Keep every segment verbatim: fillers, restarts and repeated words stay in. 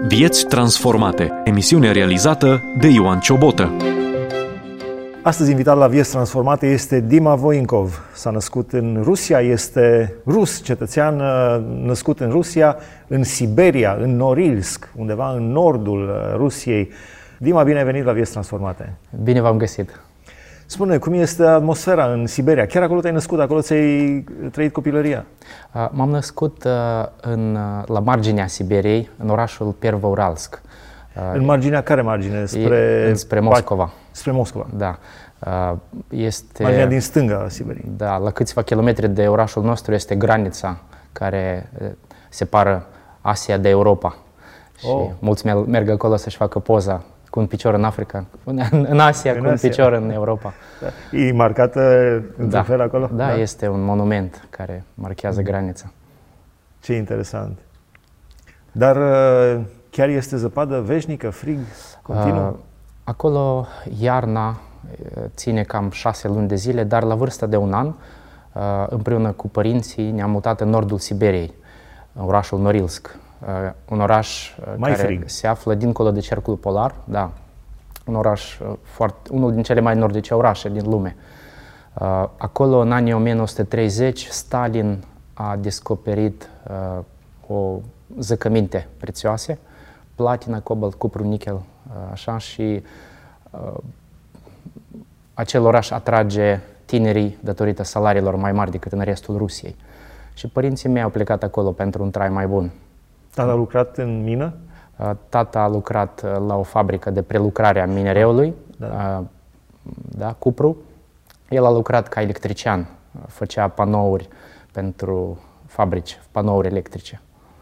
Vieți transformate. Emisiune realizată de Ioan Ciobotă. Astăzi invitat la Vieți transformate este Dima Voinkov. S-a născut în Rusia, este rus, cetățean născut în Rusia, în Siberia, în Norilsk, undeva în nordul Rusiei. Dima, bine ai venit la Vieți transformate. Bine v-am găsit. Spune, cum este atmosfera în Siberia? Chiar acolo te-ai născut, acolo ți-ai trăit copilăria? M-am născut în, la marginea Siberiei, în orașul Pervouralsk. În marginea care margine? Spre, spre Moscova. Spre Moscova. Da. Este, marginea din stânga a Siberiei. Da, la câțiva kilometri de orașul nostru este granița care separă Asia de Europa. Și oh. mulți merg acolo să-și facă poza cu un picior în Africa, în Asia, în cu Asia. Un picior în Europa. Da. E marcată într-un da. fel acolo? Da, da, este un monument care marchează granița. Ce interesant. Dar chiar este zăpadă veșnică, frig, continuu? Acolo iarna ține cam șase luni de zile, dar la vârsta de un an, împreună cu părinții, ne-am mutat în nordul Siberiei, în orașul Norilsk. Uh, un oraș uh, Mai care frig. se află dincolo de cercul polar, da, un oraș uh, foarte, unul din cele mai nordice orașe din lume. Uh, acolo, în anii o mie nouă sute treizeci, Stalin a descoperit uh, o zăcăminte prețioase, platină, cobalt, cupru, nichel, uh, așa, și uh, acel oraș atrage tinerii datorită salariilor mai mari decât în restul Rusiei. Și părinții mei au plecat acolo pentru un trai mai bun. Tata a lucrat în mină? Tata a lucrat la o fabrică de prelucrare a minereului, da. Da, cupru. El a lucrat ca electrician, făcea panouri pentru fabrici, panouri electrice.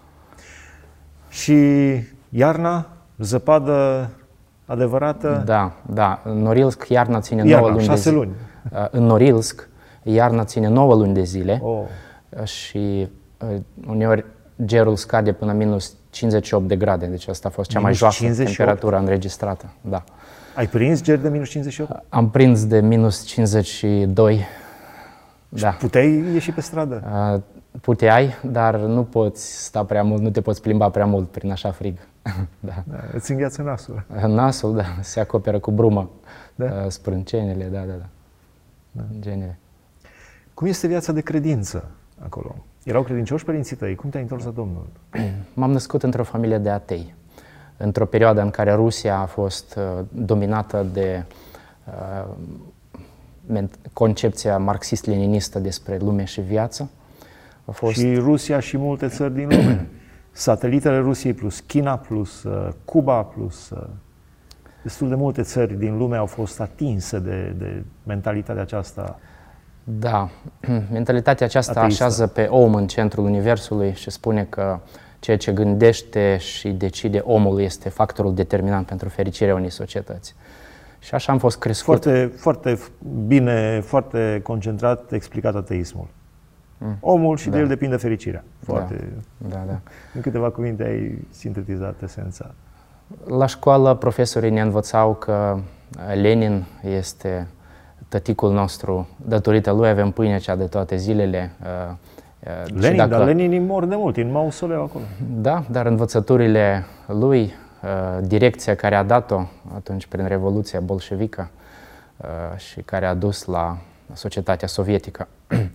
Și iarna, zăpadă adevărată? Da, da. În Norilsk iarna ține iarna, nouă luni șase de zile. luni. În Norilsk iarna ține nouă luni de zile oh. și uneori gerul scade până minus cincizeci și opt de grade, deci asta a fost cea minus mai joasă cincizeci și opt? Temperatură înregistrată. Da. Ai prins ger de minus cincizeci și opt? Am prins de minus cincizeci și doi. Da. Puteai ieși pe stradă? Uh, puteai, dar nu poți sta prea mult, nu te poți plimba prea mult prin așa frig. Da. Da, îți îngheață nasul. Nasul, da, se acoperă cu brumă, da? uh, sprâncenele, da, da, da. da. Genele. Cum este viața de credință acolo? Erau credincioși părinții tăi? Cum te-ai întors la Domnul? M-am născut într-o familie de atei. Într-o perioadă în care Rusia a fost uh, dominată de uh, concepția marxist-leninistă despre lume și viață. A fost... Și Rusia și multe țări din lume. Satelitele Rusiei plus China plus uh, Cuba plus... Uh, destul de multe țări din lume au fost atinse de, de mentalitatea aceasta. Da, mentalitatea aceasta ateistă. Așează pe om în centrul universului și spune că ceea ce gândește și decide omul este factorul determinant pentru fericirea unei societăți. Și așa am fost crescut. Foarte, foarte bine, foarte concentrat explicat ateismul. Mm. Omul și da. de el depinde fericirea. Foarte. Da, da, da. În câteva cuvinte ai sintetizat esența. La școală profesorii ne învățau că Lenin este tăticul nostru, datorită lui avem pâinea cea de toate zilele. Lenin, dacă... dar Leninii mor de mult, în mausoleu acolo. Da, dar învățăturile lui, direcția care a dat-o atunci prin Revoluția bolșevică și care a dus la societatea sovietică,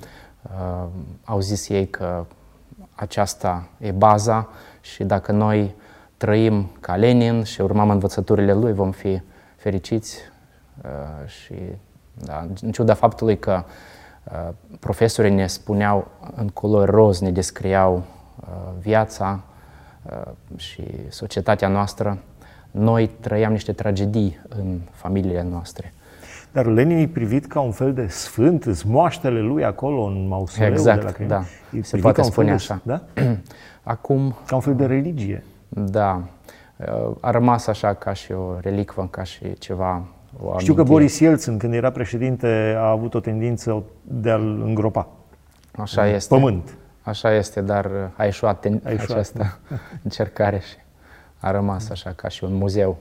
au zis ei că aceasta e baza și dacă noi trăim ca Lenin și urmăm învățăturile lui, vom fi fericiți și da, în ciuda faptului că uh, profesorii ne spuneau în culori roz, ne descriau uh, viața uh, și societatea noastră, noi trăiam niște tragedii în familiile noastre. Dar Lenin e privit ca un fel de sfânt, îți moaștele lui acolo în mausoleu exact, de la Kremlin. Da, se poate spune așa. Da? Acum, ca un fel de religie. Da, a rămas așa ca și o relicvă, ca și ceva. Știu că Boris Yeltsin, când era președinte, a avut o tendință de a-l îngropa. Așa este. Pământ. Așa este, dar a ieșuat ten- a ieșuat. această încercare și a rămas așa ca și un muzeu.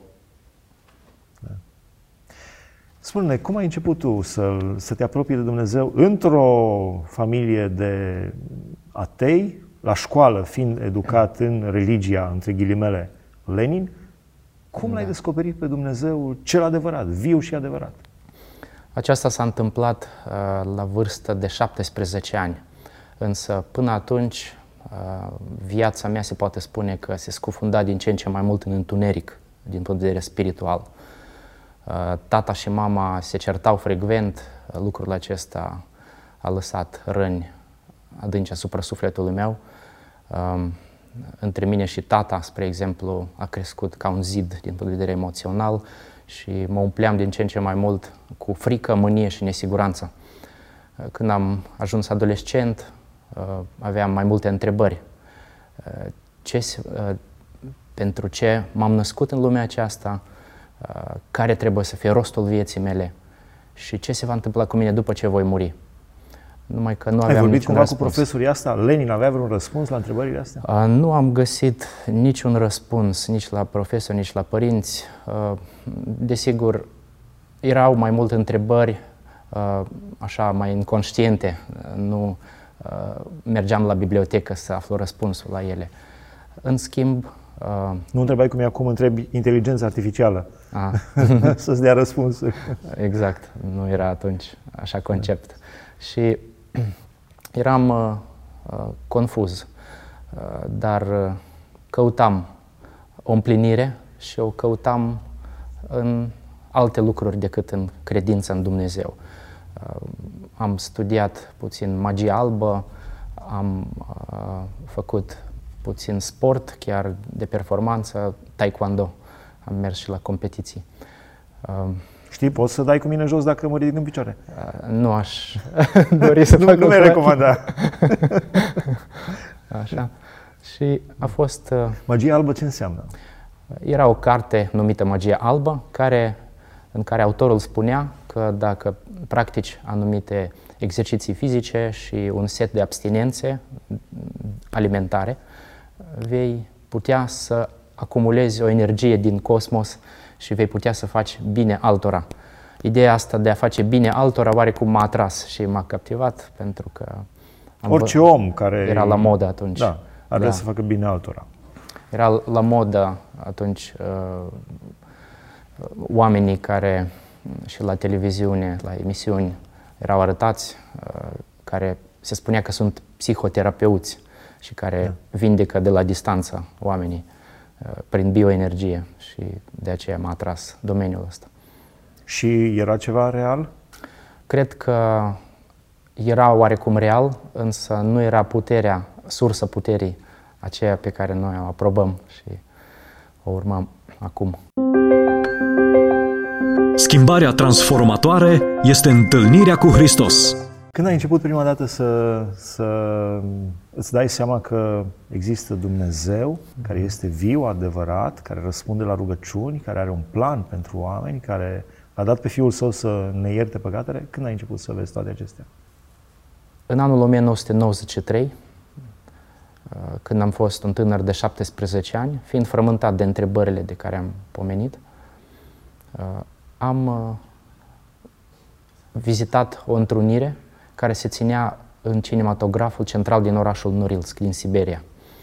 Da. Spune-ne, cum ai început tu să, să te apropii de Dumnezeu într-o familie de atei, la școală, fiind educat în religia, între ghilimele, Lenin. Cum da. l-ai descoperit pe Dumnezeu cel adevărat, viu și adevărat? Aceasta s-a întâmplat uh, la vârstă de șaptesprezece ani, însă până atunci uh, viața mea se poate spune că se scufunda din ce în ce mai mult în întuneric, din punct de vedere spiritual. Uh, tata și mama se certau frecvent, lucrul acesta a lăsat răni adânci asupra sufletului meu. Uh, între mine și tata, spre exemplu, a crescut ca un zid din punct de vedere emoțional și mă umpleam din ce în ce mai mult cu frică, mânie și nesiguranță. Când am ajuns adolescent, aveam mai multe întrebări. Ce, pentru ce m-am născut în lumea aceasta, care trebuie să fie rostul vieții mele și ce se va întâmpla cu mine după ce voi muri. Numai că nu aveam Ai vorbit niciun cumva răspuns. cu profesorii asta? Lenin avea vreun răspuns la întrebările astea? Nu am găsit niciun răspuns, nici la profesori, nici la părinți. Desigur, erau mai multe întrebări, așa, mai inconștiente. Nu mergeam la bibliotecă să aflu răspunsul la ele. În schimb... Nu întrebai cum e acum, întrebi inteligența artificială A. să-ți dea răspunsuri. Exact, nu era atunci așa concept. Și eram uh, uh, confuz, uh, dar uh, căutam o împlinire și o căutam în alte lucruri decât în credința în Dumnezeu. Uh, am studiat puțin magie albă, am uh, făcut puțin sport, chiar de performanță, taekwondo. Am mers și la competiții. Uh, Știi, poți să dai cu mine jos dacă mă ridic în picioare. Uh, nu aș dori să fac Nu mi-ai recomandat. Așa. Și a fost... Uh, Magia albă ce înseamnă? Era o carte numită Magia albă, care, în care autorul spunea că dacă practici anumite exerciții fizice și un set de abstinențe alimentare, vei putea să acumulezi o energie din cosmos și vei putea să faci bine altora. Ideea asta de a face bine altora oarecum m-a atras și m-a captivat pentru că... Am Orice om care... Era la modă atunci. Da, ar vrea Da. să facă bine altora. Era la modă atunci uh, oamenii care și la televiziune, la emisiuni, erau arătați, uh, care se spunea că sunt psihoterapeuți și care da. vindecă de la distanță oamenii uh, prin bioenergie și de aceea m-a atras domeniul ăsta. Și era ceva real? Cred că era oarecum real, însă nu era puterea, sursa puterii aceea pe care noi o aprobăm și o urmăm acum. Schimbarea transformatoare este întâlnirea cu Hristos. Când ai început prima dată să, să îți dai seama că există Dumnezeu, care este viu, adevărat, care răspunde la rugăciuni, care are un plan pentru oameni, care a dat pe Fiul Său să ne ierte păcatele, când ai început să vezi toate acestea? În anul o mie nouă sute nouăzeci și trei, când am fost un tânăr de șaptesprezece ani, fiind frământat de întrebările de care am pomenit, am vizitat o întrunire care se ținea în cinematograful central din orașul Norilsk, din Siberia.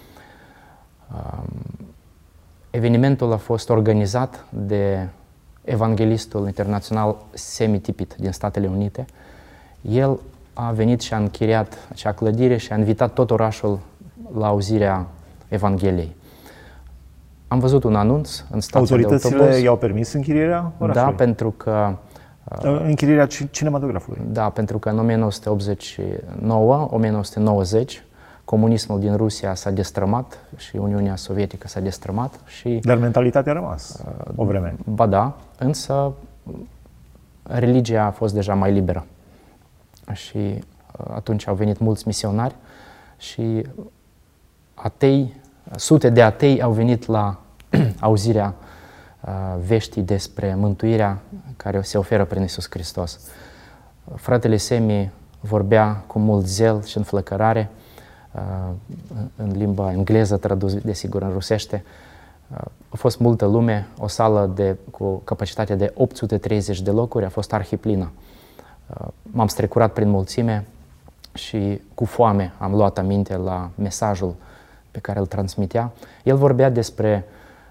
Evenimentul a fost organizat de evanghelistul internațional Semi Tippit din Statele Unite. El a venit și a închiriat acea clădire și a invitat tot orașul la auzirea Evangheliei. Am văzut un anunț în stația de autobuz. Autoritățile i-au permis închirierea orașului? Da, pentru că... Închirierea cinematografului? Da, pentru că în o mie nouă sute optzeci și nouă - o mie nouă sute nouăzeci comunismul din Rusia s-a destrămat și Uniunea Sovietică s-a destrămat și... Dar mentalitatea a rămas o vreme. Ba da, însă religia a fost deja mai liberă. Și atunci au venit mulți misionari și atei, sute de atei au venit la auzirea veștii despre mântuirea care se oferă prin Iisus Hristos. Fratele Semi vorbea cu mult zel și înflăcărare, în limba engleză, tradus desigur în rusește. A fost multă lume, o sală de, cu capacitate de opt sute treizeci de locuri, a fost arhiplină. M-am strecurat prin mulțime și cu foame am luat aminte la mesajul pe care îl transmitea. El vorbea despre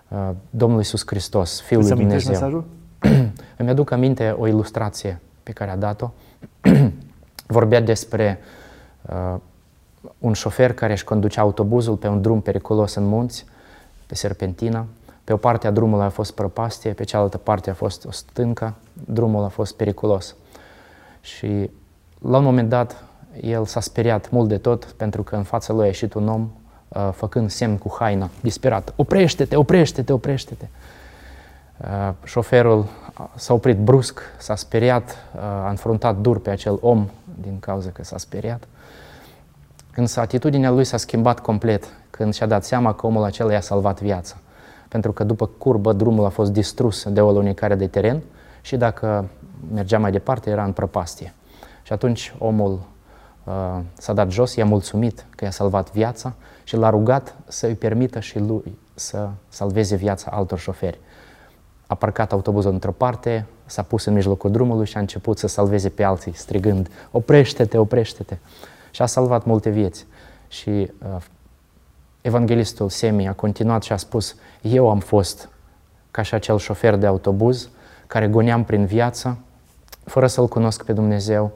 Domnul Iisus Hristos, Fiul lui Dumnezeu. Mesajul? Îmi aduc aminte o ilustrație pe care a dat-o. Vorbea despre uh, un șofer care își conducea autobuzul pe un drum periculos în munți, pe serpentină. Pe o parte a drumului a fost prăpastie, pe cealaltă parte a fost o stâncă, drumul a fost periculos. Și la un moment dat el s-a speriat mult de tot pentru că în fața lui a ieșit un om uh, făcând semn cu haina, disperat. Oprește-te, oprește-te, oprește-te! Uh, șoferul s-a oprit brusc, s-a speriat, uh, a înfruntat dur pe acel om din cauza că s-a speriat. Însă atitudinea lui s-a schimbat complet când și-a dat seama că omul acela i-a salvat viața. Pentru că după curbă drumul a fost distrus de o alunecare de teren și dacă mergea mai departe era în prăpastie. Și atunci omul uh, s-a dat jos, i-a mulțumit că i-a salvat viața și l-a rugat să îi permită și lui să salveze viața altor șoferi. A parcat autobuzul într-o parte, s-a pus în mijlocul drumului și a început să salveze pe alții, strigând: oprește-te, oprește-te! Și a salvat multe vieți. Și uh, evanghelistul Semi a continuat și a spus: eu am fost ca și acel șofer de autobuz care goneam prin viață fără să-L cunosc pe Dumnezeu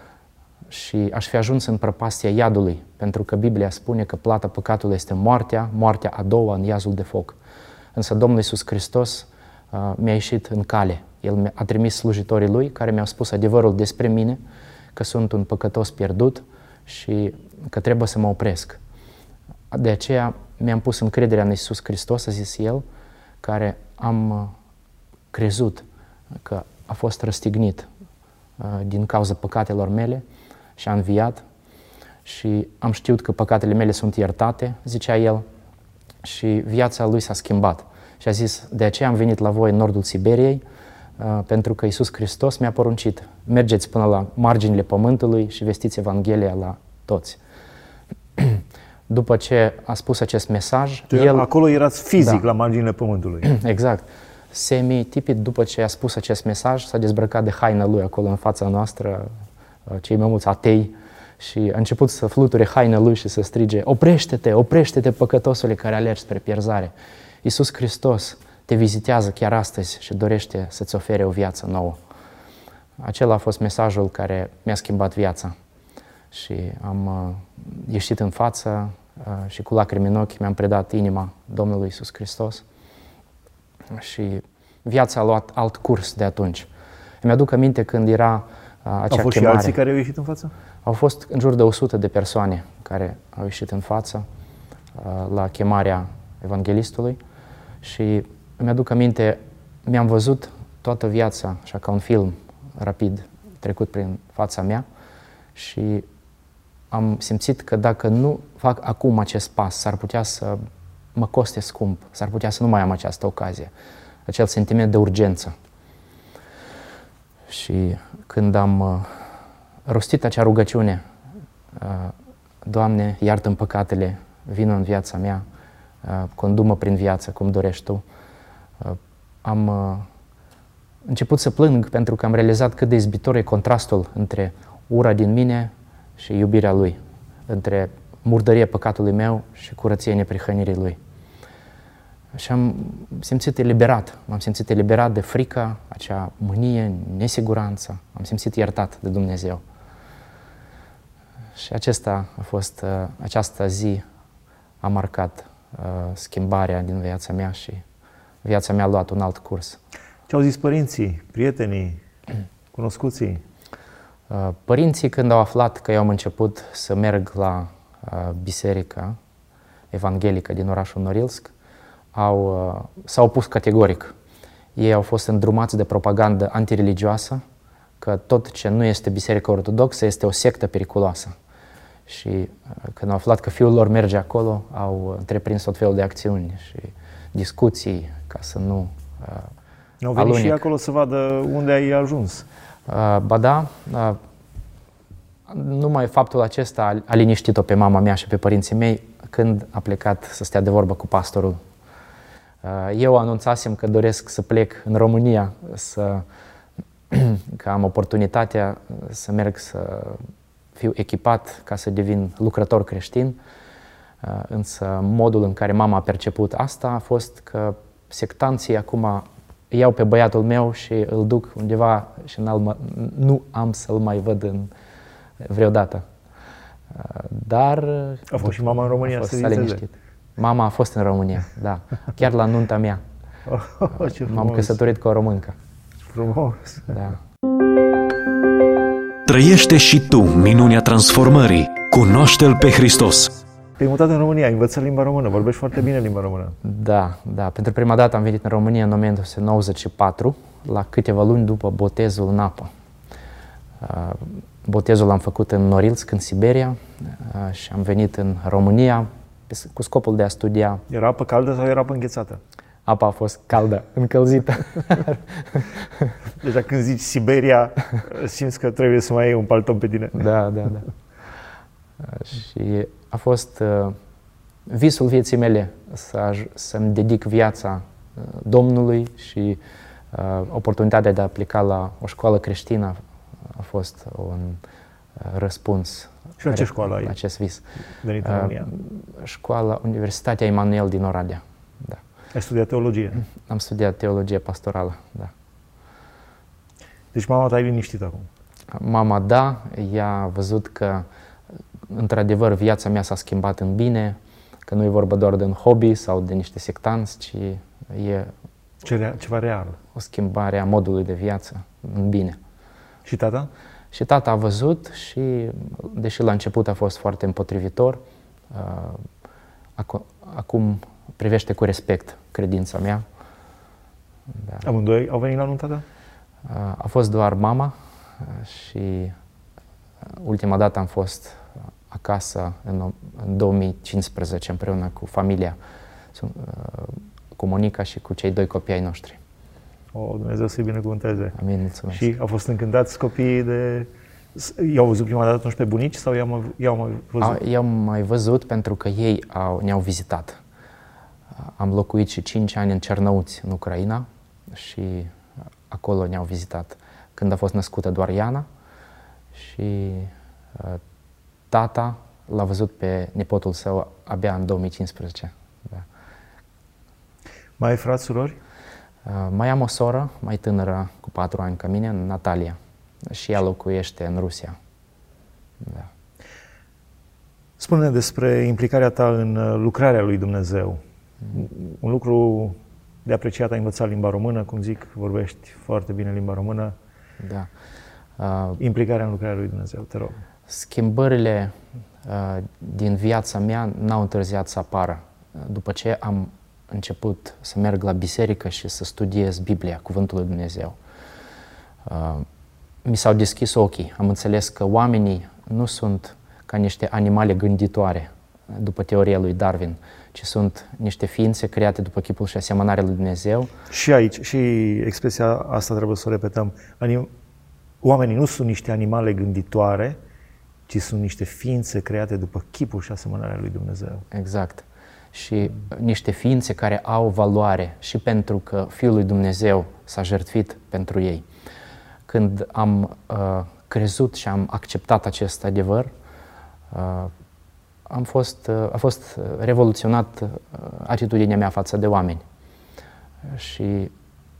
și aș fi ajuns în prăpastia iadului, pentru că Biblia spune că plata păcatului este moartea, moartea a doua în iazul de foc. Însă Domnul Iisus Hristos uh, mi-a ieșit în cale. El a trimis slujitorii Lui care mi-au spus adevărul despre mine, că sunt un păcătos pierdut și că trebuie să mă opresc. De aceea mi-am pus încrederea în Iisus Hristos, a zis El, care am crezut că a fost răstignit din cauza păcatelor mele și a înviat și am știut că păcatele mele sunt iertate, zicea El, și viața Lui s-a schimbat. Și a zis: de aceea am venit la voi în nordul Siberiei, pentru că Iisus Hristos mi-a poruncit: mergeți până la marginile pământului și vestiți Evanghelia la toți. După ce a spus acest mesaj, el... Acolo erați fizic, da, la marginile pământului. Exact. Semi, tipit, după ce a spus acest mesaj, s-a dezbrăcat de haina lui acolo în fața noastră, cei mai mulți atei, și a început să fluture haina lui și să strige: oprește-te, oprește-te, păcătosule care alergi spre pierzare. Iisus Hristos te vizitează chiar astăzi și dorește să-ți ofere o viață nouă. Acela a fost mesajul care mi-a schimbat viața. Și am uh, ieșit în față uh, și cu lacrimi în ochi mi-am predat inima Domnului Iisus Hristos și viața a luat alt curs de atunci. Îmi aduc aminte când era uh, acea Au fost chemare. și alții care au ieșit în față? Au fost în jur de o sută de persoane care au ieșit în față uh, la chemarea evanghelistului și îmi aduc aminte, mi-am văzut toată viața, așa ca un film rapid trecut prin fața mea și am simțit că dacă nu fac acum acest pas, s-ar putea să mă coste scump, s-ar putea să nu mai am această ocazie, acel sentiment de urgență. Și când am uh, rostit acea rugăciune, uh, Doamne, iartă-mi păcatele, vină în viața mea, uh, condu-mă prin viață cum dorești Tu, uh, am uh, început să plâng pentru că am realizat cât de izbitor e contrastul între ura din mine și iubirea Lui, între murdăria păcatului meu și curăția neprihănirii Lui. Și am simțit eliberat, m-am simțit eliberat de frică, acea mânie, nesiguranță, am simțit iertat de Dumnezeu. Și acesta a fost, această zi a marcat uh, schimbarea din viața mea și viața mea a luat un alt curs. Ce au zis părinții, prietenii, cunoscuții? Părinții, când au aflat că eu am început să merg la biserica evanghelică din orașul Norilsk, au, s-au opus categoric. Ei au fost îndrumați de propagandă antireligioasă, că tot ce nu este biserică ortodoxă este o sectă periculoasă. Și când au aflat că fiul lor merge acolo, au întreprins tot felul de acțiuni și discuții ca să nu uh, Au venit și acolo să vadă unde ai ajuns. Uh, ba da, uh, numai faptul acesta a, a liniștit-o pe mama mea și pe părinții mei când a plecat să stea de vorbă cu pastorul. Uh, eu anunțasem că doresc să plec în România, să, că am oportunitatea să merg să fiu echipat ca să devin lucrător creștin, uh, însă modul în care mama a perceput asta a fost că sectanții acum iau pe băiatul meu și îl duc undeva și nu am să-l mai văd în vreodată. Dar... A fost și mama în România să viziteze. Mama a fost în România, da. Chiar la nunta mea. Oh, m-am căsătorit cu o româncă. Frumos. Da. Trăiește și tu minunea transformării. Cunoaște-L pe Hristos. Te-ai mutat în România, ai învățat limba română, vorbești foarte bine limba română. Da, da. Pentru prima dată am venit în România în o mie nouă sute nouăzeci și patru, la câteva luni după botezul în apă. Botezul l-am făcut în Norilsk, în Siberia, și am venit în România cu scopul de a studia. Era apă caldă sau era apă înghețată? Apa a fost caldă, încălzită. Deja când zici Siberia, simți că trebuie să mai iei un palton pe tine. Da, da, da. Și a fost uh, visul vieții mele să aj- să-mi dedic viața uh, Domnului și uh, oportunitatea de a aplica la o școală creștină a fost un uh, răspuns. Și la ce școală ai acest vis? venit în România? Uh, școala Universitatea Emanuel din Oradea. Da. Ai studiat teologie? Am studiat teologie pastorală, da. Deci mama ta e liniștită acum? Mama, da, ea a văzut că într-adevăr viața mea s-a schimbat în bine, că nu e vorba doar de un hobby sau de niște sectanți, ci e Ce, ceva real. O schimbare a modului de viață în bine. Și tata? Și tata a văzut și, deși la început a fost foarte împotrivitor, acum privește cu respect credința mea. Da. Amândoi au venit la nunta ta? A fost doar mama și ultima dată am fost acasă în, în două mii cincisprezece împreună cu familia, cu Monica și cu cei doi copii ai noștri. O, Dumnezeu să-i binecuvânteze. Amin, mulțumesc. Și au fost încântați copiii de... I-au văzut prima dată atunci pe bunici sau i-au mai, i-au mai văzut? I-au mai văzut pentru că ei au, ne-au vizitat. Am locuit și cinci ani în Cernăuți, în Ucraina, și acolo ne-au vizitat când a fost născută doar Iana și uh, tata l-a văzut pe nepotul său abia în două mii cincisprezece. Da. Mai ai frați, surori? Uh, mai am o soră mai tânără cu patru ani ca mine, Natalia, și ea locuiește în Rusia. Da. Spune-ne despre implicarea ta în lucrarea lui Dumnezeu. Un lucru de apreciat, ai învățat limba română, cum zic, vorbești foarte bine limba română. Da. Uh, implicarea în lucrarea lui Dumnezeu, te rog. Schimbările uh, din viața mea n-au întârziat să apară. După ce am început să merg la biserică și să studiez Biblia, Cuvântul lui Dumnezeu, uh, mi s-au deschis ochii. Am înțeles că oamenii nu sunt ca niște animale gânditoare, după teoria lui Darwin, ci sunt niște ființe create după chipul și asemănarea lui Dumnezeu. Și aici, și expresia asta trebuie să o repetăm. Anim- Oamenii nu sunt niște animale gânditoare, ci sunt niște ființe create după chipul și asemănarea lui Dumnezeu. Exact. Și niște ființe care au valoare și pentru că Fiul lui Dumnezeu s-a jertfit pentru ei. Când am uh, crezut și am acceptat acest adevăr, uh, am fost, uh, a fost revoluționat uh, atitudinea mea față de oameni. Și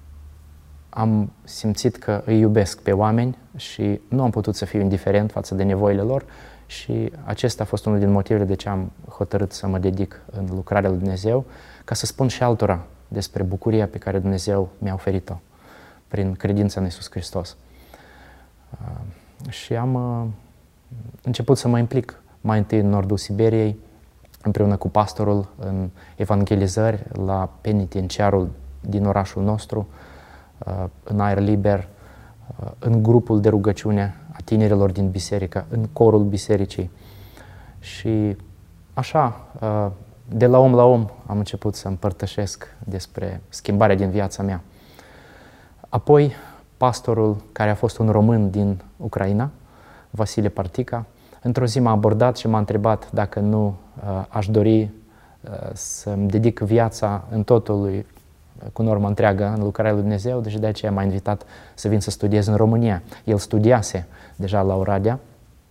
am simțit că îi iubesc pe oameni și nu am putut să fiu indiferent față de nevoile lor și acesta a fost unul din motivele de ce am hotărât să mă dedic în lucrarea lui Dumnezeu, ca să spun și altora despre bucuria pe care Dumnezeu mi-a oferit-o prin credința în Iisus Hristos. Uh, și am uh, început să mă implic mai întâi în nordul Siberiei, împreună cu pastorul în evangelizări la penitenciarul din orașul nostru, în aer liber, în grupul de rugăciune a tinerilor din biserică, în corul bisericii. Și așa, de la om la om, am început să împărtășesc despre schimbarea din viața mea. Apoi, pastorul, care a fost un român din Ucraina, Vasile Partica, într-o zi m-a abordat și m-a întrebat dacă nu aș dori să-mi dedic viața în totul lui, cu normă întreagă în lucrarea lui Dumnezeu, deci de aceea m-a invitat să vin să studiez în România. El studiase deja la Oradea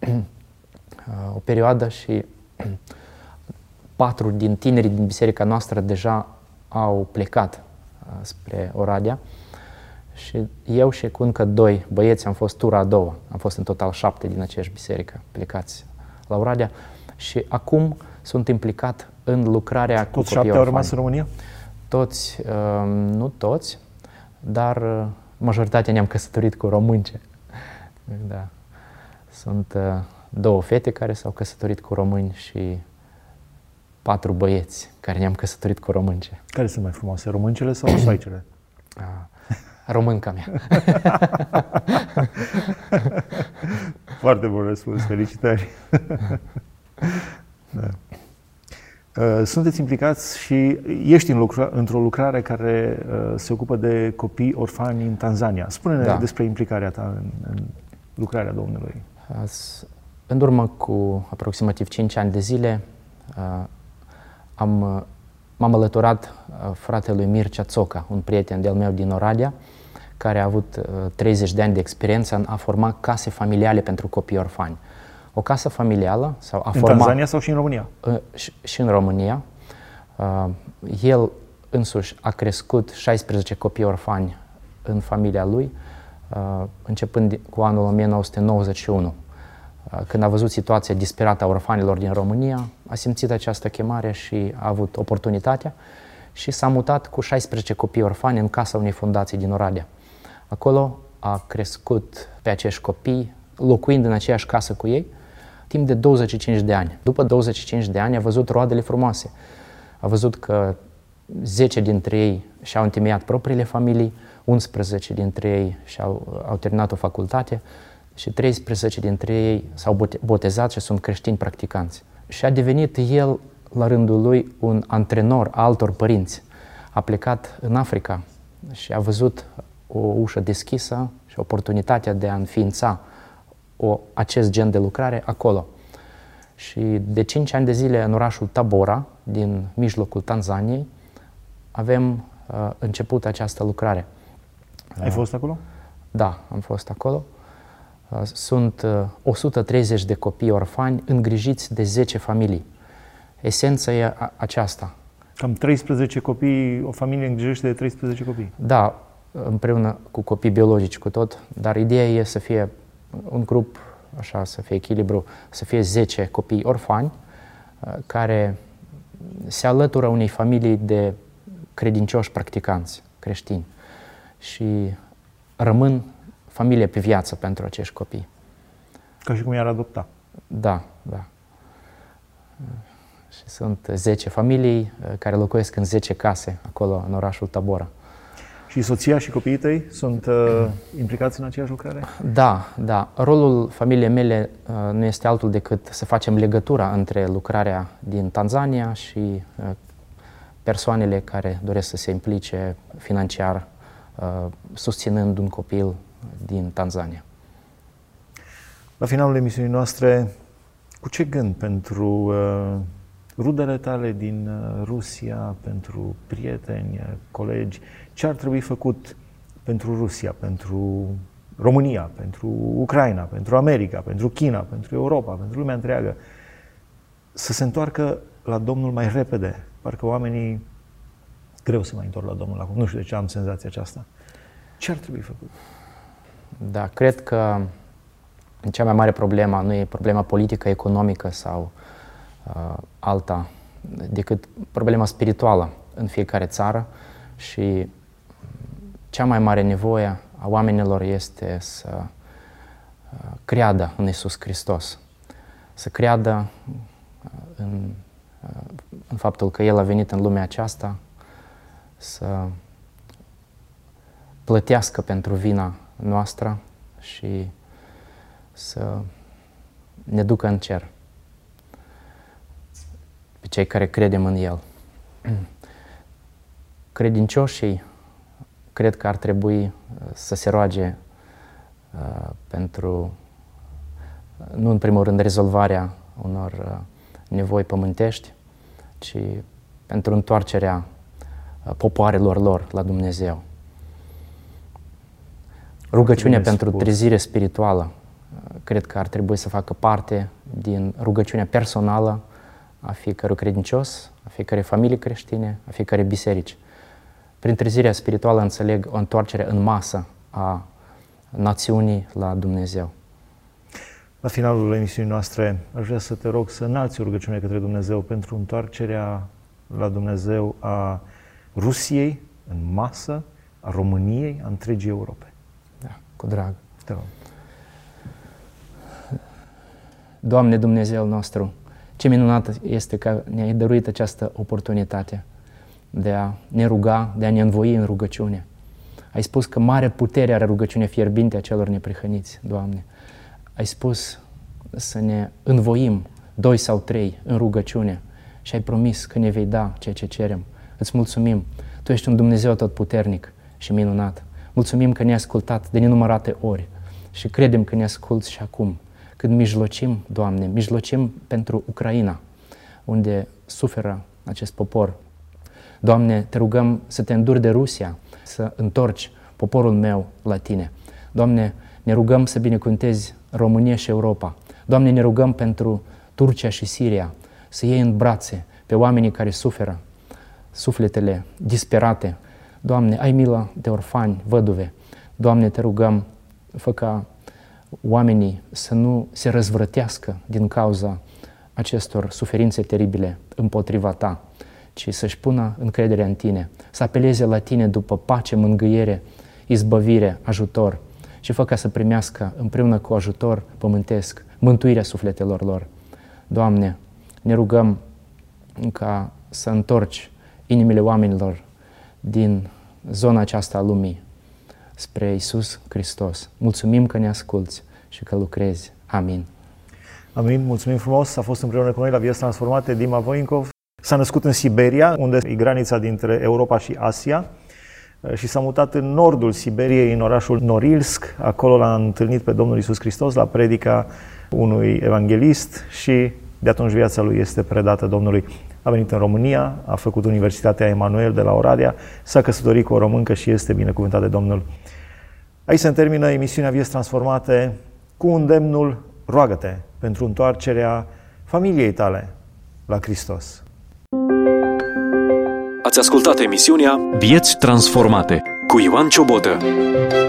o perioadă și patru din tinerii din biserica noastră deja au plecat spre Oradea. Și eu și cu încă doi băieți am fost tura a doua. Am fost în total șapte din aceeași biserică plecați la Oradea. Și acum sunt implicat în lucrarea cu Toți copii șapte au orfani. rămas în România? Toți, uh, nu toți, dar uh, majoritatea ne-am căsătorit cu românce. Da. Sunt uh, două fete care s-au căsătorit cu români și patru băieți care ne-am căsătorit cu românce. Care sunt mai frumoase, româncele sau soaicele? Uh, românca mea. Foarte bun răspuns, felicitări! Da. Sunteți implicați și ești în lucra, într-o lucrare care uh, se ocupă de copii orfani în Tanzania. Spune-ne da. despre implicarea ta în, în lucrarea Domnului. În urmă cu aproximativ cinci ani de zile uh, am, uh, m-am alăturat uh, fratelui Mircea Țoca, un prieten de-al meu din Oradea, care a avut uh, treizeci de ani de experiență în a forma case familiale pentru copii orfani. O casă familială sau a În forma, Tanzania sau și în România? Uh, și, și în România. Uh, el însuși a crescut șaisprezece copii orfani în familia lui, uh, începând cu anul o mie nouă sute nouăzeci și unu. Uh, când a văzut situația disperată a orfanilor din România, a simțit această chemare și a avut oportunitatea și s-a mutat cu șaisprezece copii orfani în casa unei fundații din Oradea. Acolo a crescut pe acești copii, locuind în aceeași casă cu ei, timp de douăzeci și cinci de ani. După douăzeci și cinci de ani a văzut roadele frumoase. A văzut că zece dintre ei și-au întemeiat propriile familii, unsprezece dintre ei și-au au terminat o facultate și treisprezece dintre ei s-au botezat și sunt creștini practicanți. Și a devenit el, la rândul lui, un antrenor a altor părinți. A plecat în Africa și a văzut o ușă deschisă și oportunitatea de a înființa o, acest gen de lucrare acolo. Și de cinci ani de zile în orașul Tabora, din mijlocul Tanzaniei, avem uh, început această lucrare. Ai fost acolo? Da, am fost acolo. Uh, sunt uh, o sută treizeci de copii orfani îngrijiți de zece familii. Esența e a, aceasta. Cam treisprezece copii, o familie îngrijește de treisprezece copii. Da, împreună cu copii biologici cu tot, dar ideea e să fie un grup, așa, să fie echilibru, să fie zece copii orfani care se alătură unei familii de credincioși practicanți creștini și rămân familie pe viață pentru acești copii. Ca și cum i-ar adopta. Da, da. Și sunt zece familii care locuiesc în zece case acolo în orașul Tabora. Și soția și copiii tăi sunt uh, implicați în aceeași lucrare? Da, da. Rolul familiei mele uh, nu este altul decât să facem legătura între lucrarea din Tanzania și uh, persoanele care doresc să se implice financiar uh, susținând un copil din Tanzania. La finalul emisiunii noastre, cu ce gând pentru uh, rudele tale din uh, Rusia, pentru prieteni, colegi, ce ar trebui făcut pentru Rusia, pentru România, pentru Ucraina, pentru America, pentru China, pentru Europa, pentru lumea întreagă, să se întoarcă la Domnul mai repede? Parcă oamenii greu se mai întorc la Domnul acum. Nu știu de ce am senzația aceasta. Ce ar trebui făcut? Da, cred că cea mai mare problemă nu e problema politică, economică sau uh, alta, decât problema spirituală în fiecare țară și cea mai mare nevoie a oamenilor este să uh, creadă în Iisus Hristos, să creadă uh, în, uh, în faptul că El a venit în lumea aceasta să plătească pentru vina noastră și să ne ducă în cer pe cei care credem în El. Credincioșii cred că ar trebui să se roage uh, pentru, nu în primul rând, rezolvarea unor uh, nevoi pământești, ci pentru întoarcerea uh, popoarelor lor la Dumnezeu. Rugăciunea pentru trezire spirituală cred că ar trebui să facă parte din rugăciunea personală a fiecărui credincios, a fiecărei familii creștine, a fiecărei biserici. Prin trezirea spirituală înțeleg o întoarcere în masă a națiunii la Dumnezeu. La finalul emisiunii noastre aș vrea să te rog să înalți o rugăciune către Dumnezeu pentru întoarcerea la Dumnezeu a Rusiei în masă, a României, a întregii Europe. Da, cu drag. Te rog. Doamne Dumnezeu nostru, ce minunat este că ne-ai dăruit această oportunitate de a ne ruga, de a ne învoi în rugăciune. Ai spus că mare putere are rugăciunea fierbinte a celor neprihăniți, Doamne. Ai spus să ne învoim doi sau trei în rugăciune și ai promis că ne vei da ceea ce cerem. Îți mulțumim. Tu ești un Dumnezeu atotputernic și minunat. Mulțumim că ne-ai ascultat de nenumărate ori și credem că ne asculți și acum. Când mijlocim, Doamne, mijlocim pentru Ucraina, unde suferă acest popor. Doamne, te rugăm să te înduri de Rusia, să întorci poporul meu la Tine. Doamne, ne rugăm să binecuvântezi România și Europa. Doamne, ne rugăm pentru Turcia și Siria, să iei în brațe pe oamenii care suferă, sufletele disperate. Doamne, ai milă de orfani, văduve. Doamne, te rugăm, fă ca oamenii să nu se răzvrătească din cauza acestor suferințe teribile împotriva Ta, ci să-și pună încrederea în Tine, să apeleze la Tine după pace, mângâiere, izbăvire, ajutor și fă ca să primească împreună cu ajutor pământesc mântuirea sufletelor lor. Doamne, ne rugăm ca să întorci inimile oamenilor din zona aceasta a lumii spre Iisus Hristos. Mulțumim că ne asculți și că lucrezi. Amin. Amin. Mulțumim frumos. A fost împreună cu noi la Vieți Transformate Dima Voinkov. S-a născut în Siberia, unde e granița dintre Europa și Asia, și s-a mutat în nordul Siberiei, în orașul Norilsk. Acolo l-a întâlnit pe Domnul Iisus Hristos la predica unui evanghelist și de atunci viața lui este predată Domnului. A venit în România, a făcut Universitatea Emanuel de la Oradea, s-a căsătorit cu o româncă și este binecuvântat de Domnul. Aici se termină emisiunea Vieți Transformate cu îndemnul: roagă-te pentru întoarcerea familiei tale la Hristos. Ați ascultat emisiunea Vieți Transformate cu Ioan Ciobotă.